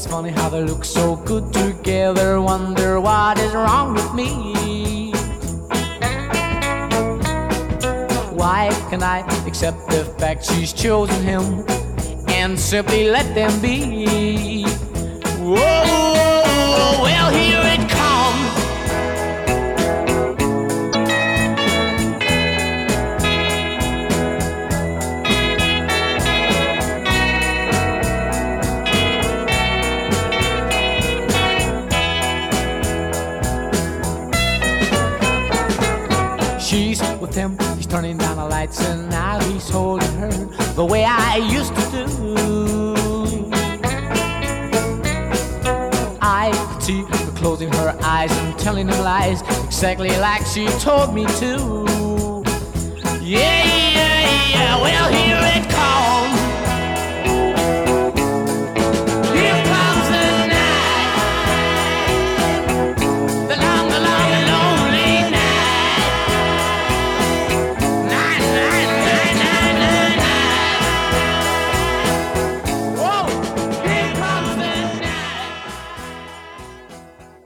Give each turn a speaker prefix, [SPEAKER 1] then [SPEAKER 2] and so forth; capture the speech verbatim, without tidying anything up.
[SPEAKER 1] It's funny how they look so good together. Wonder what is wrong with me. Why can I accept the fact she's chosen him and simply let them be? Whoa, well, here it comes. She's with him, he's turning down the lights, and now he's holding her the way I used to do. I could see her closing her eyes and telling him lies, exactly like she told me to. Yeah, yeah, yeah, well, here it comes.